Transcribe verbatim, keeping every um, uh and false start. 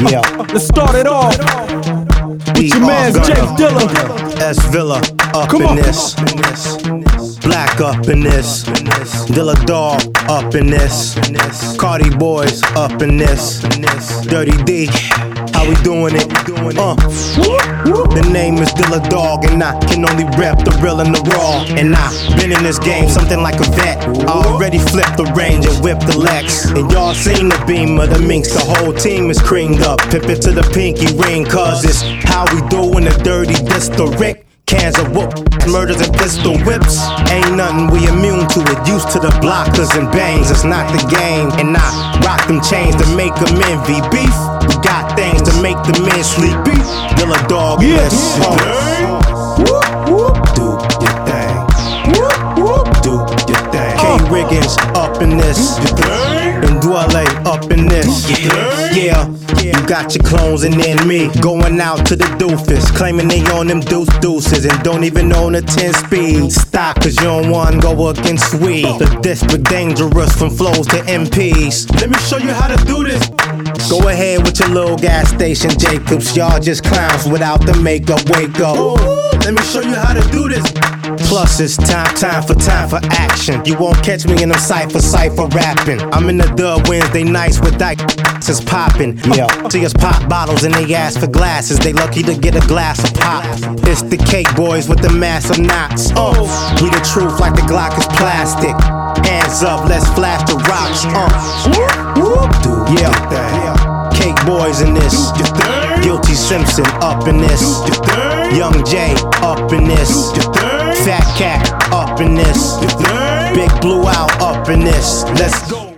Yeah. Let's start it off with your man Jay Dilla. S Villa up Come in on. this. Black up in this. Dilla Dog up in this. Cardi Boys up in this. Dirty D, how we doing it? Uh. The name is Dilla Dog, and I can only rep the real and the raw. And I been in this game something like a vet. I already flipped the range and whipped the Lex. And y'all seen the beam of the minks. The whole team is creamed up. Pip it to the pinky ring, cause it's how we doing the dirty district. Cans of whoop, murders and pistol whips. Ain't nothing we immune to it. Used to the blockers and bangs, it's not the game. And I rock them chains to make them envy. Beef, we got things to make the men sleepy. Dilla Dog, yes. Uh. Do your thing. Do your thing. K Riggins up in this. And Dwelle up in this. Yeah. You got your clones and then me going out to the doofus, claiming they on them deuce deuces and don't even own a ten speed. Stop, cause you don't wanna go against we. The district dangerous from flows to M Ps. Let me show you how to do this. Go ahead with your little gas station Jacobs. Y'all just clowns without the makeup. Wake up. Let me show you how to do this. Plus it's time, time for time for action. You won't catch me in them cypher, cypher rapping. I'm in the dub Wednesday nights with that is popping. Yeah. See us pop bottles and they ask for glasses. They lucky to get a glass of pop. It's the Cake Boys with the massive knots. Oh, we the truth like the Glock is plastic. Hands up, let's flash the rocks. Uh. Yeah. Cake Boys in this. Guilty Simpson up in this. Young J up in this. Fat Cat up in this. Big Blue Out up in this. Let's go.